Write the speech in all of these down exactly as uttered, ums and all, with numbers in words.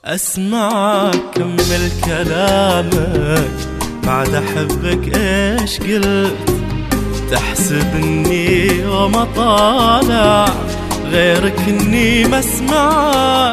أسمعك كمل كلامك بعد أحبك إيش قلت؟ تحسب إني يوم أطالع غيرك إني ما أسمعك.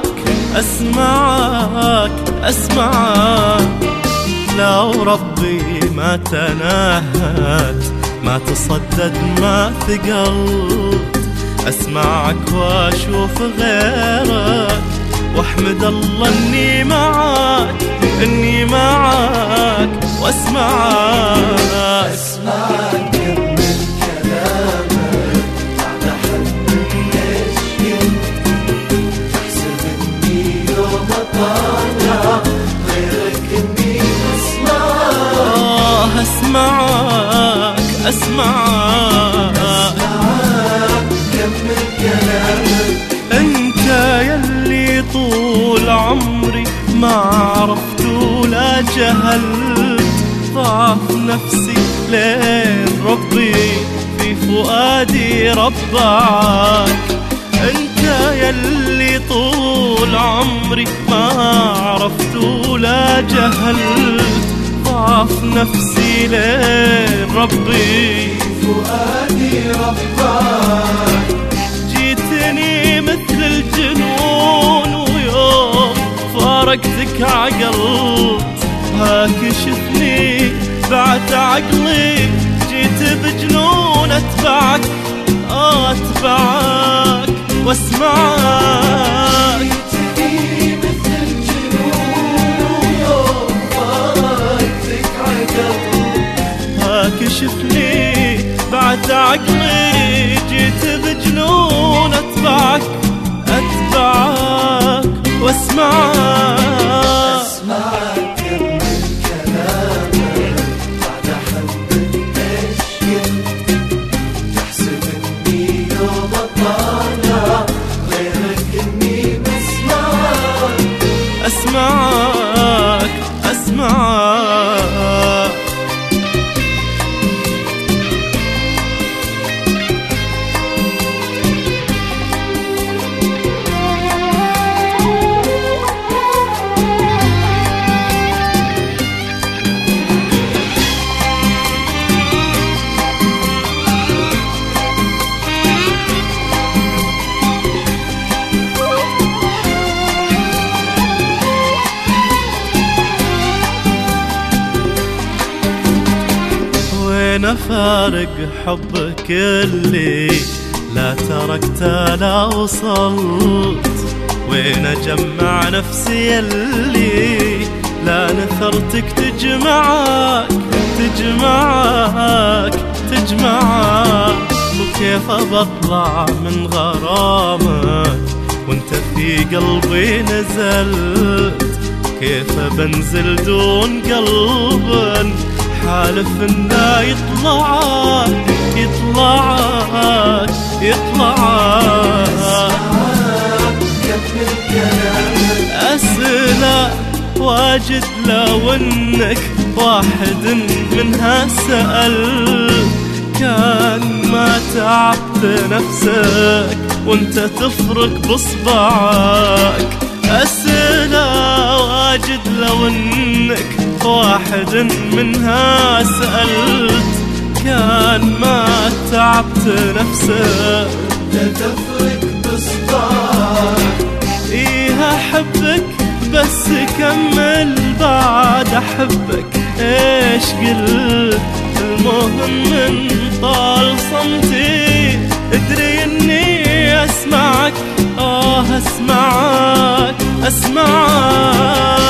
أسمعك أسمعك لو ربي ما تناهت ما تصدد ما ثقلت. أسمعك وأشوف غيرك واحمد الله اني معاك اني معاك واسمعك. اسمعك كمل كلامك بعد احبك ليش قلت؟ تحسب اني يوم اطالع غيرك اني اسمعك. آه اسمعك اسمعك اسمعك كمل كلامك. انت يلي طول عمري ما عرفت ولا جهلت. ضعف نفسي لين ربي في فؤادي ربعك. انت يلي طول عمري ما عرفت ولا جهلت. ضعف نفسي لين ربي في فؤادي ربعك. جيتني مثل الجنون ويوم فارقتك عقلت. هاكشفني بعد عقلي جيت بجنون اتبعك اتبعك واسمعك. جيتني مثل الجنون ويوم فارقتك عقلت. هاكشفني بعد عقلي جيت بجنون اتبعك اتبعك واسمعك. اسمعك كمل كلامك بعد احبك ليش قلت؟ تحسب اني يوم اطالع غيرك اني بسمعك. اسمعك اسمعك نفارق حبك اللي لا تركت لا وصلت. وين اجمع نفسي اللي لا نثرتك تجمعك تجمعك تجمعك. وكيف بطلع من غرامك وانت في قلبي نزلت؟ كيف بنزل دون قلب حالف انه يطلعك يطلعك يطلعك. أسئلة واجد لو انك واحد منها سأل. كان ما تعبت نفسك وانت تفرق بصبعك. أسئلة واجد لو انك واحد منها سألت. كان ما تعبت نفسك تفرق بصبعك. إيه أحبك بس كمل بعد أحبك إيش قلت؟ المهم من طال صمتي ادري إني أسمعك. آه أسمعك أسمعك